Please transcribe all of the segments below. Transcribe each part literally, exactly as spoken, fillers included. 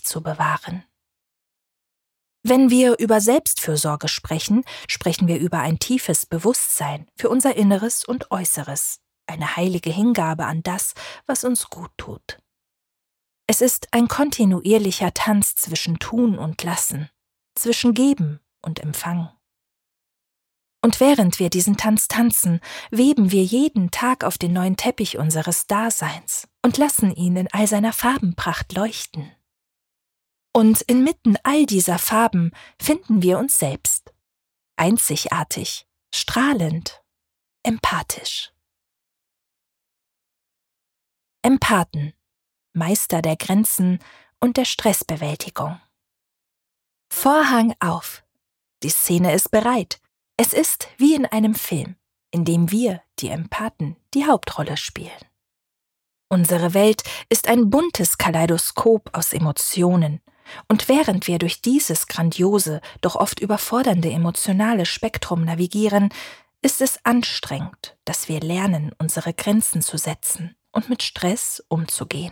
zu bewahren. Wenn wir über Selbstfürsorge sprechen, sprechen wir über ein tiefes Bewusstsein für unser Inneres und Äußeres, eine heilige Hingabe an das, was uns gut tut. Es ist ein kontinuierlicher Tanz zwischen Tun und Lassen, zwischen Geben und Empfangen. Und während wir diesen Tanz tanzen, weben wir jeden Tag auf den neuen Teppich unseres Daseins und lassen ihn in all seiner Farbenpracht leuchten. Und inmitten all dieser Farben finden wir uns selbst. Einzigartig, strahlend, empathisch. Empathen, Meister der Grenzen und der Stressbewältigung. Vorhang auf. Die Szene ist bereit. Es ist wie in einem Film, in dem wir, die Empathen, die Hauptrolle spielen. Unsere Welt ist ein buntes Kaleidoskop aus Emotionen, und während wir durch dieses grandiose, doch oft überfordernde emotionale Spektrum navigieren, ist es anstrengend, dass wir lernen, unsere Grenzen zu setzen und mit Stress umzugehen.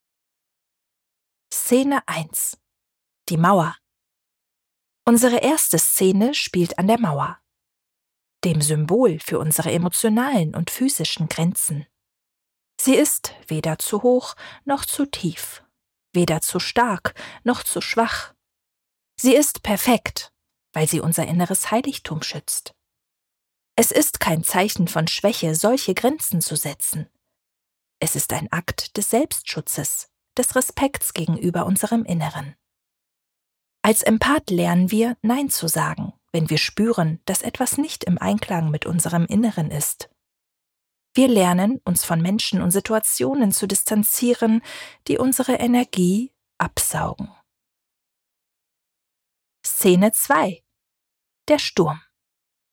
Szene eins. Die Mauer. Unsere erste Szene spielt an der Mauer, dem Symbol für unsere emotionalen und physischen Grenzen. Sie ist weder zu hoch noch zu tief, weder zu stark noch zu schwach. Sie ist perfekt, weil sie unser inneres Heiligtum schützt. Es ist kein Zeichen von Schwäche, solche Grenzen zu setzen. Es ist ein Akt des Selbstschutzes, des Respekts gegenüber unserem Inneren. Als Empath lernen wir, Nein zu sagen, wenn wir spüren, dass etwas nicht im Einklang mit unserem Inneren ist. Wir lernen, uns von Menschen und Situationen zu distanzieren, die unsere Energie absaugen. Szene zwei. Der Sturm.